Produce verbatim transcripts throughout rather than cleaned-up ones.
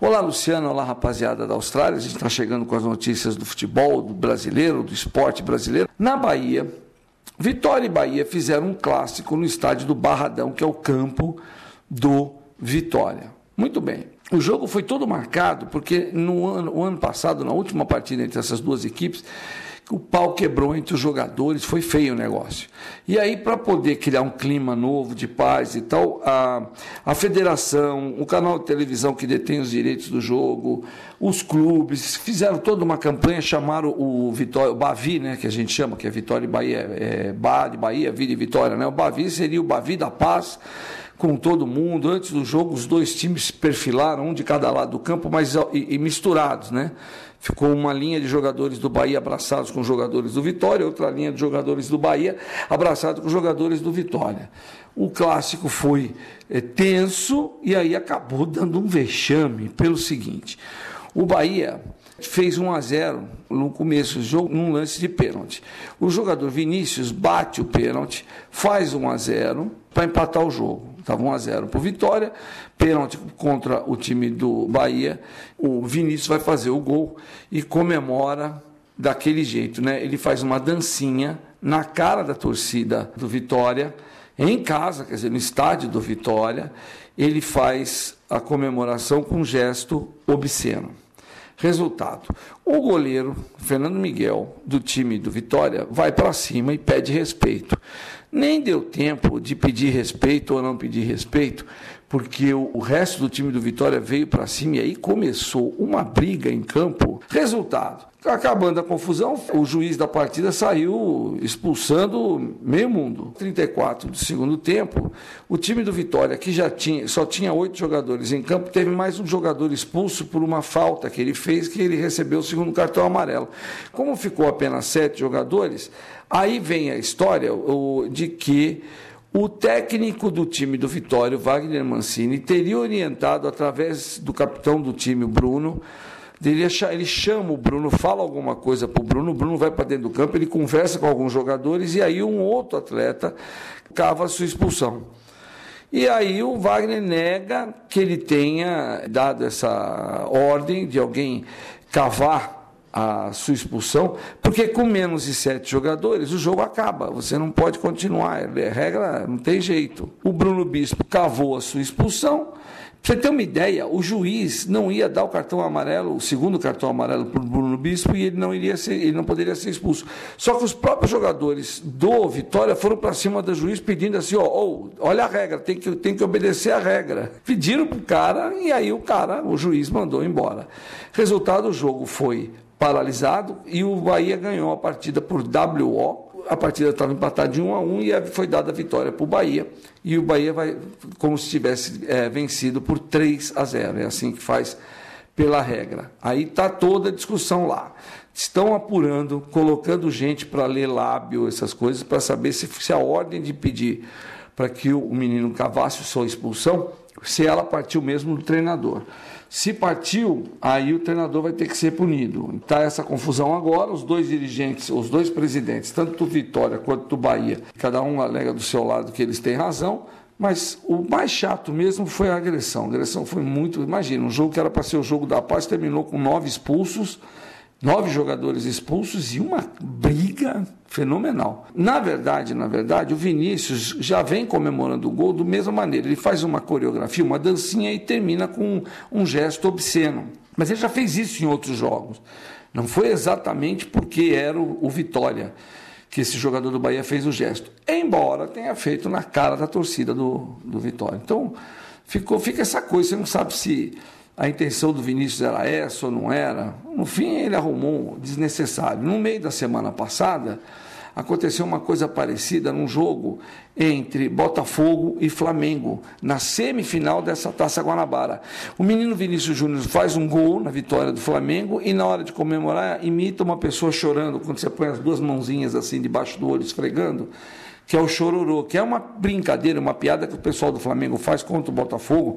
Olá, Luciano, olá, rapaziada da Austrália. A gente está chegando com as notícias do futebol do brasileiro, do esporte brasileiro. Na Bahia, Vitória e Bahia fizeram um clássico no estádio do Barradão, que é o campo do Vitória. Muito bem. O jogo foi todo marcado porque no ano, o ano passado, na última partida entre essas duas equipes, o pau quebrou entre os jogadores, foi feio o negócio. E aí, para poder criar um clima novo de paz e tal, a, a federação, o canal de televisão que detém os direitos do jogo, os clubes, fizeram toda uma campanha, chamaram o Vitória, o Bavi, né, que a gente chama, que é Vitória e Bahia, é Ba de Bahia, Vida e Vitória, né? O Bavi seria o Bavi da Paz, com todo mundo. Antes do jogo, os dois times se perfilaram, um de cada lado do campo, mas e, e misturados, né? Ficou uma linha de jogadores do Bahia abraçados com jogadores do Vitória, outra linha de jogadores do Bahia abraçados com jogadores do Vitória. O clássico foi é, tenso e aí acabou dando um vexame pelo seguinte: o Bahia fez um a zero no começo do jogo, num lance de pênalti. O jogador Vinícius bate o pênalti, faz um a zero para empatar o jogo. Estava um a zero para o Vitória, pênalti contra o time do Bahia. O Vinícius vai fazer o gol e comemora daquele jeito, né? Ele faz uma dancinha na cara da torcida do Vitória, em casa, quer dizer, no estádio do Vitória. Ele faz a comemoração com um gesto obsceno. Resultado: o goleiro Fernando Miguel, do time do Vitória, vai para cima e pede respeito. Nem deu tempo de pedir respeito ou não pedir respeito, porque o, o resto do time do Vitória veio para cima e aí começou uma briga em campo. Resultado: acabando a confusão, o juiz da partida saiu expulsando meio mundo. trinta e quatro do segundo tempo, o time do Vitória, que já tinha, só tinha oito jogadores em campo, teve mais um jogador expulso por uma falta que ele fez, que ele recebeu o segundo cartão amarelo. Como ficou apenas sete jogadores, aí vem a história o, de que o técnico do time do Vitória, Wagner Mancini, teria orientado através do capitão do time, o Bruno. Ele chama o Bruno, fala alguma coisa para o Bruno, o Bruno vai para dentro do campo, ele conversa com alguns jogadores e aí um outro atleta cava a sua expulsão. E aí o Wagner nega que ele tenha dado essa ordem de alguém cavar a sua expulsão, porque com menos de sete jogadores o jogo acaba, você não pode continuar, é regra, não tem jeito. O Bruno Bispo cavou a sua expulsão. Para você ter uma ideia, o juiz não ia dar o cartão amarelo, o segundo cartão amarelo para o Bruno Bispo, e ele não, iria ser, ele não poderia ser expulso. Só que os próprios jogadores do Vitória foram para cima do juiz pedindo assim, ó, oh, olha a regra, tem que, tem que obedecer a regra. Pediram para o cara e aí o cara, o juiz mandou embora. Resultado, o jogo foi paralisado e o Bahia ganhou a partida por W O. A partida estava empatada de um a um e foi dada a vitória para o Bahia. E o Bahia vai como se tivesse é, vencido por três a zero. É assim que faz pela regra. Aí está toda a discussão lá. Estão apurando, colocando gente para ler lábio, essas coisas, para saber se, se a ordem de pedir para que o menino cavasse sua expulsão, se ela partiu mesmo do treinador. Se partiu, aí o treinador vai ter que ser punido. Está essa confusão agora, os dois dirigentes, os dois presidentes, tanto do Vitória quanto do Bahia, cada um alega do seu lado que eles têm razão, mas o mais chato mesmo foi a agressão. A agressão foi muito... Imagina, um jogo que era para ser o jogo da paz, terminou com nove expulsos, nove jogadores expulsos e uma briga fenomenal. Na verdade, na verdade, o Vinícius já vem comemorando o gol da mesma maneira. Ele faz uma coreografia, uma dancinha e termina com um gesto obsceno. Mas ele já fez isso em outros jogos. Não foi exatamente porque era o, o Vitória que esse jogador do Bahia fez o gesto. Embora tenha feito na cara da torcida do, do Vitória. Então, ficou, fica essa coisa, você não sabe se a intenção do Vinícius era essa ou não era. No fim, ele arrumou desnecessário. No meio da semana passada, aconteceu uma coisa parecida num jogo entre Botafogo e Flamengo, na semifinal dessa Taça Guanabara. O menino Vinícius Júnior faz um gol na vitória do Flamengo e, na hora de comemorar, imita uma pessoa chorando, quando você põe as duas mãozinhas assim debaixo do olho, esfregando, que é o chororô, que é uma brincadeira, uma piada que o pessoal do Flamengo faz contra o Botafogo,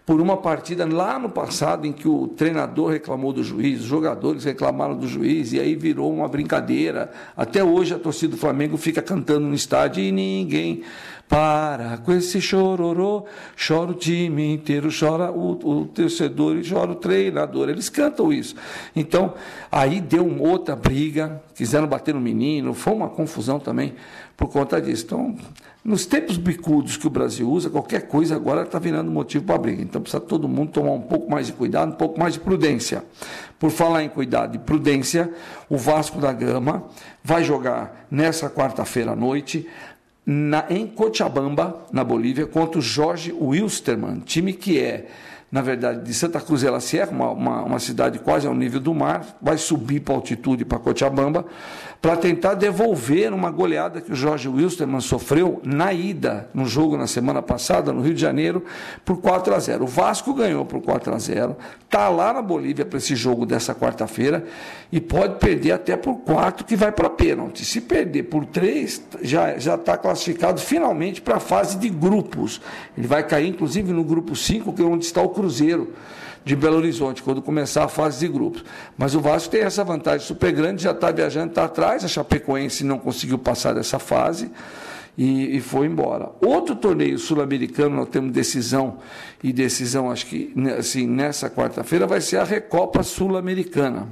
por uma partida lá no passado em que o treinador reclamou do juiz, os jogadores reclamaram do juiz, e aí virou uma brincadeira. Até hoje a torcida do Flamengo fica cantando no estádio e ninguém para com esse chororô, chora o time inteiro, chora o, o torcedor e chora o treinador. Eles cantam isso. Então, aí deu uma outra briga, quiseram bater no menino, foi uma confusão também por conta disso. Então, nos tempos bicudos que o Brasil usa, qualquer coisa agora está virando motivo para briga. Então, precisa todo mundo tomar um pouco mais de cuidado, um pouco mais de prudência. Por falar em cuidado e prudência, o Vasco da Gama vai jogar nessa quarta-feira à noite, Na, em Cochabamba, na Bolívia, contra o Jorge Wilstermann, time que é, na verdade, de Santa Cruz de la Sierra, uma, uma, uma cidade quase ao nível do mar, vai subir para altitude, para Cochabamba, para tentar devolver uma goleada que o Jorge Wilstermann sofreu na ida, no jogo na semana passada, no Rio de Janeiro, por quatro a zero. O Vasco ganhou por quatro a zero, está lá na Bolívia para esse jogo dessa quarta-feira e pode perder até por quatro, que vai para pênalti. Se perder por três, já já está classificado finalmente para a fase de grupos. Ele vai cair, inclusive, no grupo cinco, que é onde está o Cruzeiro de Belo Horizonte, quando começar a fase de grupos. Mas o Vasco tem essa vantagem super grande, já está viajando, está atrás, a Chapecoense não conseguiu passar dessa fase e, e foi embora. Outro torneio sul-americano, nós temos decisão, e decisão, acho que assim, nessa quarta-feira, vai ser a Recopa Sul-Americana.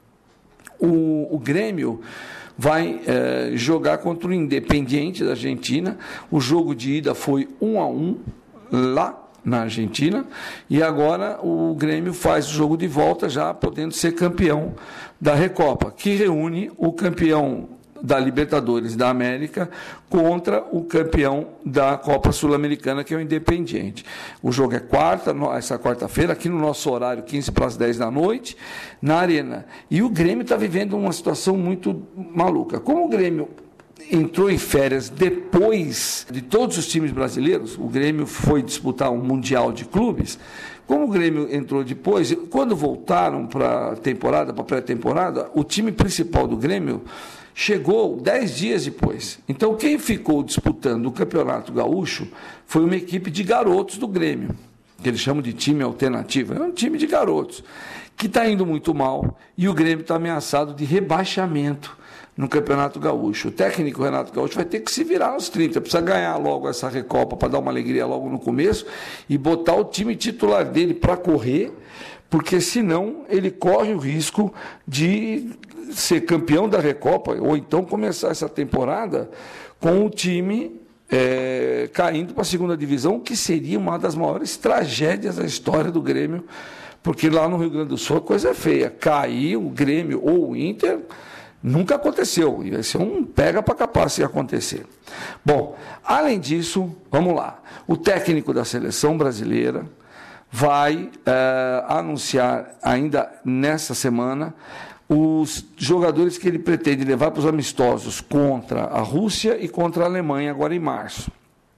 O, o Grêmio vai eh, jogar contra o Independiente da Argentina. O jogo de ida foi um a um lá na Argentina, e agora o Grêmio faz o jogo de volta já podendo ser campeão da Recopa, que reúne o campeão da Libertadores da América contra o campeão da Copa Sul-Americana, que é o Independiente. O jogo é quarta, essa quarta-feira, aqui no nosso horário, quinze para as dez da noite, na Arena. E o Grêmio está vivendo uma situação muito maluca. Como o Grêmio entrou em férias depois de todos os times brasileiros, o Grêmio foi disputar um Mundial de Clubes, como o Grêmio entrou depois, quando voltaram para a temporada, para a pré-temporada, o time principal do Grêmio chegou dez dias depois. Então, quem ficou disputando o Campeonato Gaúcho foi uma equipe de garotos do Grêmio, que eles chamam de time alternativo. É um time de garotos, que está indo muito mal, e o Grêmio está ameaçado de rebaixamento no Campeonato Gaúcho. O técnico Renato Gaúcho vai ter que se virar aos trinta, precisa ganhar logo essa Recopa para dar uma alegria logo no começo e botar o time titular dele para correr, porque senão ele corre o risco de ser campeão da Recopa ou então começar essa temporada com o time é, caindo para a segunda divisão, que seria uma das maiores tragédias da história do Grêmio, porque lá no Rio Grande do Sul a coisa é feia. Cair o Grêmio ou o Inter nunca aconteceu, e vai ser um pega para capar se acontecer. Bom, além disso, vamos lá, o técnico da seleção brasileira vai é, anunciar ainda nessa semana os jogadores que ele pretende levar para os amistosos contra a Rússia e contra a Alemanha agora em março.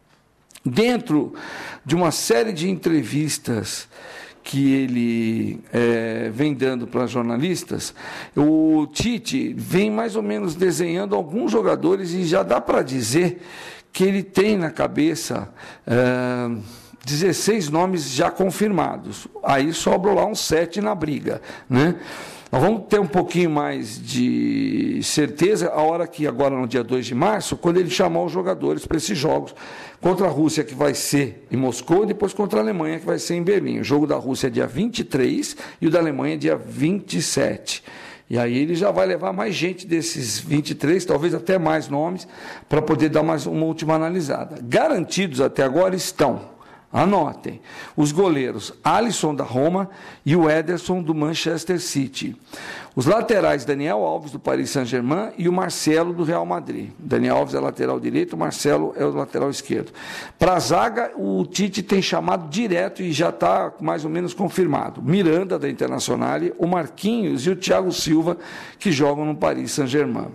Dentro de uma série de entrevistas que ele é, vem dando para jornalistas, o Tite vem mais ou menos desenhando alguns jogadores e já dá para dizer que ele tem na cabeça é, dezesseis nomes já confirmados. Aí sobram lá uns sete na briga, né? Nós vamos ter um pouquinho mais de certeza a hora que, agora no dia dois de março, quando ele chamar os jogadores para esses jogos contra a Rússia, que vai ser em Moscou, e depois contra a Alemanha, que vai ser em Berlim. O jogo da Rússia é dia vinte e três e o da Alemanha é dia vinte e sete. E aí ele já vai levar mais gente desses vinte e três, talvez até mais nomes, para poder dar mais uma última analisada. Garantidos até agora estão, anotem, os goleiros Alisson da Roma e o Ederson do Manchester City. Os laterais Daniel Alves do Paris Saint-Germain e o Marcelo do Real Madrid. Daniel Alves é lateral direito, o Marcelo é o lateral esquerdo. Para a zaga, o Tite tem chamado direto e já está mais ou menos confirmado. Miranda da Internacional, o Marquinhos e o Thiago Silva, que jogam no Paris Saint-Germain.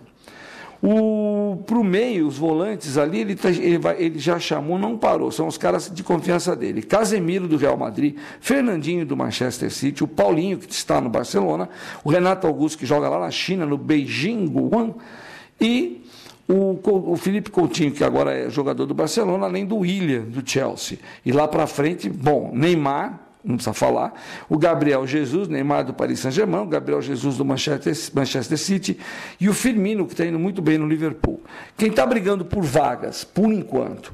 Para o meio, os volantes ali, ele, tá, ele, vai, ele já chamou, não parou, são os caras de confiança dele. Casemiro do Real Madrid, Fernandinho do Manchester City, o Paulinho, que está no Barcelona, o Renato Augusto, que joga lá na China, no Beijing Guoan, e o, o Felipe Coutinho, que agora é jogador do Barcelona, além do Willian, do Chelsea. E lá para frente, bom, Neymar, não precisa falar, o Gabriel Jesus, Neymar do Paris Saint-Germain, o Gabriel Jesus do Manchester, Manchester City e o Firmino, que está indo muito bem no Liverpool. Quem está brigando por vagas, por enquanto,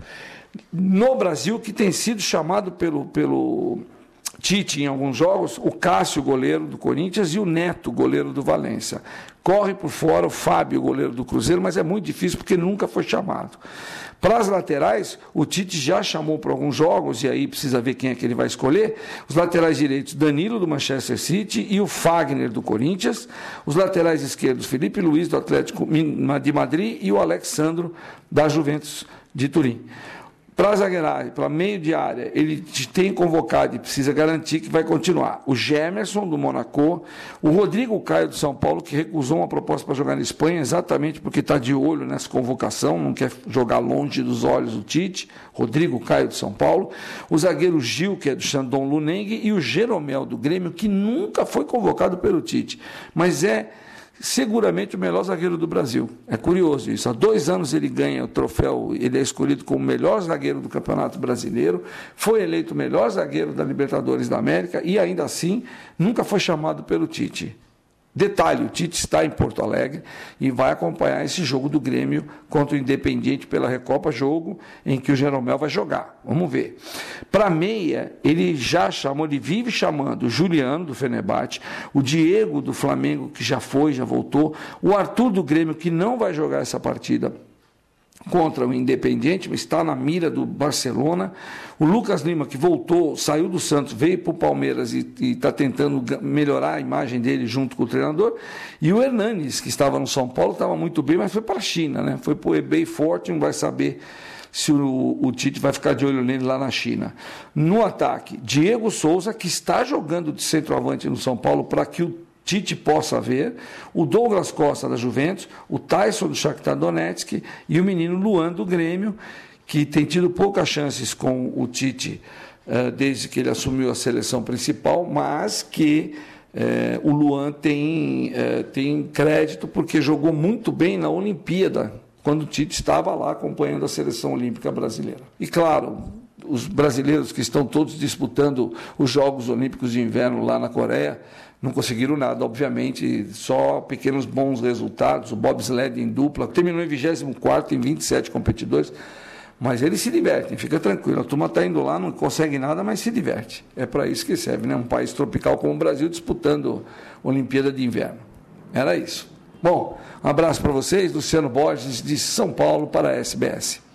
no Brasil, que tem sido chamado pelo, pelo Tite em alguns jogos, o Cássio, goleiro do Corinthians, e o Neto, goleiro do Valência. Corre por fora o Fábio, goleiro do Cruzeiro, mas é muito difícil porque nunca foi chamado. Para as laterais, o Tite já chamou para alguns jogos, e aí precisa ver quem é que ele vai escolher. Os laterais direitos, Danilo, do Manchester City, e o Fagner, do Corinthians. Os laterais esquerdos, Felipe Luiz, do Atlético de Madrid, e o Alexandro, da Juventus de Turim. Para a zagueiragem, para meio de área, ele tem convocado e precisa garantir que vai continuar. O Gemerson, do Monaco, o Rodrigo Caio, do São Paulo, que recusou uma proposta para jogar na Espanha, exatamente porque está de olho nessa convocação, não quer jogar longe dos olhos do Tite. Rodrigo Caio, do São Paulo. O zagueiro Gil, que é do Shandong Luneng, e o Jeromel, do Grêmio, que nunca foi convocado pelo Tite, mas é seguramente o melhor zagueiro do Brasil. É curioso isso. Há dois anos ele ganha o troféu, ele é escolhido como o melhor zagueiro do Campeonato Brasileiro, foi eleito o melhor zagueiro da Libertadores da América e, ainda assim, nunca foi chamado pelo Tite. Detalhe, o Tite está em Porto Alegre e vai acompanhar esse jogo do Grêmio contra o Independiente pela Recopa, jogo em que o Jeromel vai jogar. Vamos ver. Para meia, ele já chamou, ele vive chamando o Juliano, do Fenerbahçe, o Diego, do Flamengo, que já foi, já voltou, o Arthur, do Grêmio, que não vai jogar essa partida contra o Independiente, mas está na mira do Barcelona. O Lucas Lima, que voltou, saiu do Santos, veio para o Palmeiras e está tentando melhorar a imagem dele junto com o treinador. E o Hernanes, que estava no São Paulo, estava muito bem, mas foi para a China, né? Foi para o eBay Forte, não vai saber se o, o Tite vai ficar de olho nele lá na China. No ataque, Diego Souza, que está jogando de centroavante no São Paulo para que o Tite possa ver, o Douglas Costa, da Juventus, o Tyson, do Shakhtar Donetsk, e o menino Luan, do Grêmio, que tem tido poucas chances com o Tite uh, desde que ele assumiu a seleção principal, mas que uh, o Luan tem, uh, tem crédito porque jogou muito bem na Olimpíada, quando o Tite estava lá acompanhando a seleção olímpica brasileira. E claro, os brasileiros que estão todos disputando os Jogos Olímpicos de Inverno lá na Coreia não conseguiram nada, obviamente, só pequenos bons resultados. O bobsled em dupla terminou em vigésimo quarto em vinte e sete competidores, mas eles se divertem, fica tranquilo. A turma está indo lá, não consegue nada, mas se diverte. É para isso que serve, né? Um país tropical como o Brasil disputando a Olimpíada de Inverno. Era isso. Bom, um abraço para vocês, Luciano Borges, de São Paulo, para a S B S.